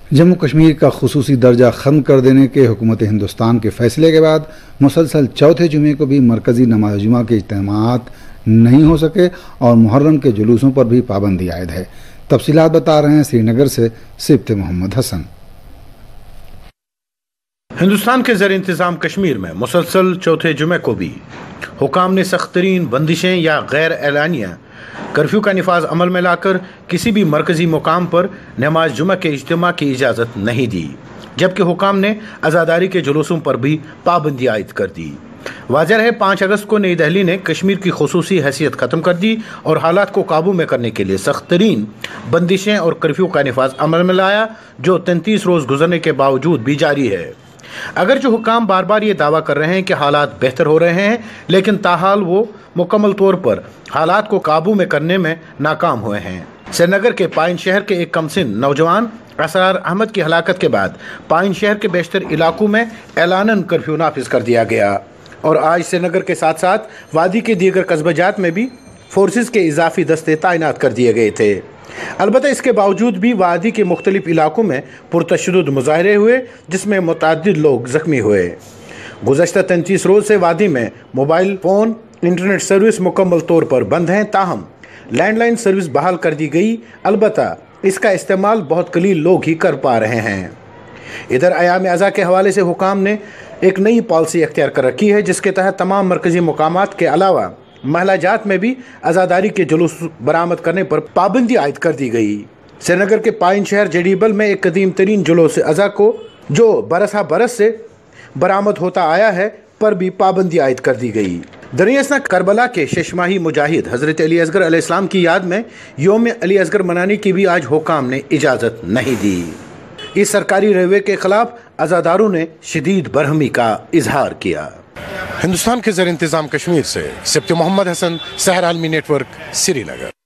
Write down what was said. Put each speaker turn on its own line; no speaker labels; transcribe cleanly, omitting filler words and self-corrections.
جموں کشمیر کا خصوصی درجہ ختم کر دینے کے حکومت ہندوستان کے فیصلے کے بعد مسلسل چوتھے جمعے کو بھی مرکزی نماز جمعہ کے اجتماعات نہیں ہو سکے اور محرم کے جلوسوں پر بھی پابندی عائد ہے۔ تفصیلات بتا رہے ہیں سری نگر سے سبت محمد حسن۔
ہندوستان کے زیر انتظام کشمیر میں مسلسل چوتھے جمعے کو بھی حکام نے سخت ترین بندشیں یا غیر اعلانیہ کرفیو کا نفاذ عمل میں لا کر کسی بھی مرکزی مقام پر نماز جمعہ کے اجتماع کی اجازت نہیں دی، جبکہ حکام نے عزاداری کے جلوسوں پر بھی پابندی عائد کر دی۔ واضح رہے 5 اگست کو نئی دہلی نے کشمیر کی خصوصی حیثیت ختم کر دی اور حالات کو قابو میں کرنے کے لیے سخت ترین بندشیں اور کرفیو کا نفاذ عمل میں لایا، جو 33 روز گزرنے کے باوجود بھی جاری ہے۔ اگرچہ حکام بار بار یہ دعویٰ کر رہے ہیں کہ حالات بہتر ہو رہے ہیں، لیکن تاحال وہ مکمل طور پر حالات کو قابو میں کرنے میں ناکام ہوئے ہیں۔ سری نگر کے پائن شہر کے ایک کم سن نوجوان اسرار احمد کی ہلاکت کے بعد پائن شہر کے بیشتر علاقوں میں اعلاناً کرفیو نافذ کر دیا گیا اور آج سری نگر کے ساتھ ساتھ وادی کے دیگر قصبہ جات میں بھی فورسز کے اضافی دستے تعینات کر دیے گئے تھے۔ البتہ اس کے باوجود بھی وادی کے مختلف علاقوں میں پرتشدد مظاہرے ہوئے، جس میں متعدد لوگ زخمی ہوئے۔ گزشتہ 33 روز سے وادی میں موبائل فون انٹرنیٹ سروس مکمل طور پر بند ہیں، تاہم لینڈ لائن سروس بحال کر دی گئی، البتہ اس کا استعمال بہت قلیل لوگ ہی کر پا رہے ہیں۔ ادھر ایام ازاں کے حوالے سے حکام نے ایک نئی پالیسی اختیار کر رکھی ہے، جس کے تحت تمام مرکزی مقامات کے علاوہ محلہ جات میں بھی عزاداری کے جلوس برآمد کرنے پر پابندی عائد کر دی گئی۔ سری نگر کے پائن شہر جڈیبل میں ایک قدیم ترین جلوس ازاں کو جو برسا برس سے برآمد ہوتا آیا ہے پر بھی پابندی عائد کر دی گئی۔ دریں کربلا کے 6 ماہی مجاہد حضرت علی اصغر علیہ السلام کی یاد میں یوم علی اصغر منانے کی بھی آج حکام نے اجازت نہیں دی۔ اس سرکاری رویے کے خلاف عزاداروں نے شدید برہمی کا اظہار کیا۔
ہندوستان کے زیر انتظام کشمیر سے سبت محمد حسن، سحر عالمی نیٹ ورک، سری نگر۔